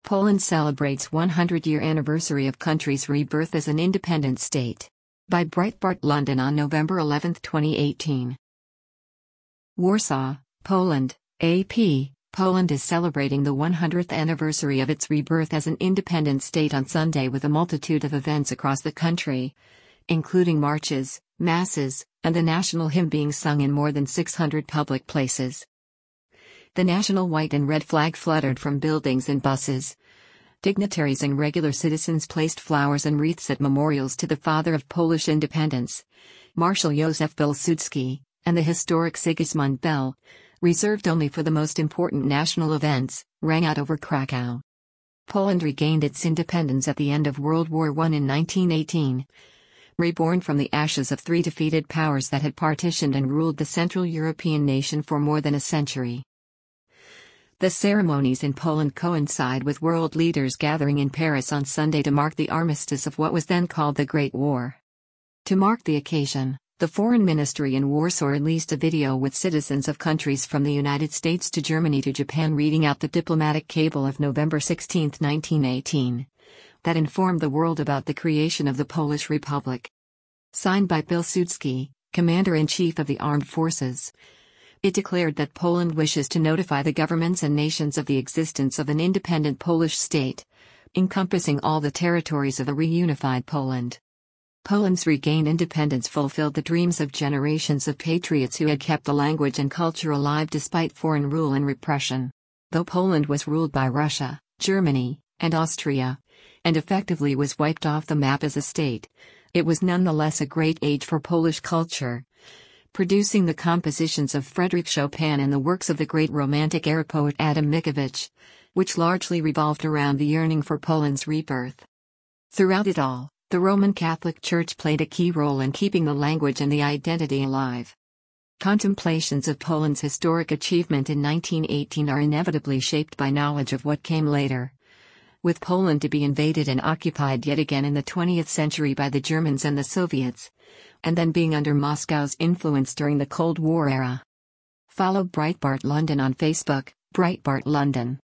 Poland celebrates 100-year anniversary of country's rebirth as an independent state. By Breitbart London on November 11, 2018. Warsaw, Poland, AP. Poland is celebrating the 100th anniversary of its rebirth as an independent state on Sunday with a multitude of events across the country, including marches, masses, and the national hymn being sung in more than 600 public places. The national white and red flag fluttered from buildings and buses. Dignitaries and regular citizens placed flowers and wreaths at memorials to the father of Polish independence, Marshal Józef Pilsudski, and the historic Sigismund Bell, reserved only for the most important national events, rang out over Krakow. Poland regained its independence at the end of World War I in 1918. Reborn from the ashes of three defeated powers that had partitioned and ruled the Central European nation for more than a century. The ceremonies in Poland coincide with world leaders gathering in Paris on Sunday to mark the armistice of what was then called the Great War. To mark the occasion, the Foreign Ministry in Warsaw released a video with citizens of countries from the United States to Germany to Japan reading out the diplomatic cable of November 16, 1918, that informed the world about the creation of the Polish Republic. Signed by Pilsudski, Commander-in-Chief of the Armed Forces, it declared that Poland wishes to notify the governments and nations of the existence of an independent Polish state, encompassing all the territories of a reunified Poland. Poland's regained independence fulfilled the dreams of generations of patriots who had kept the language and culture alive despite foreign rule and repression. Though Poland was ruled by Russia, Germany, and Austria, and effectively was wiped off the map as a state, it was nonetheless a great age for Polish culture, producing the compositions of Frédéric Chopin and the works of the great Romantic-era poet Adam Mickiewicz, which largely revolved around the yearning for Poland's rebirth. Throughout it all, the Roman Catholic Church played a key role in keeping the language and the identity alive. Contemplations of Poland's historic achievement in 1918 are inevitably shaped by knowledge of what came later. With Poland to be invaded and occupied yet again in the 20th century by the Germans and the Soviets, and then being under Moscow's influence during the Cold War era. Follow Breitbart London on Facebook, Breitbart London.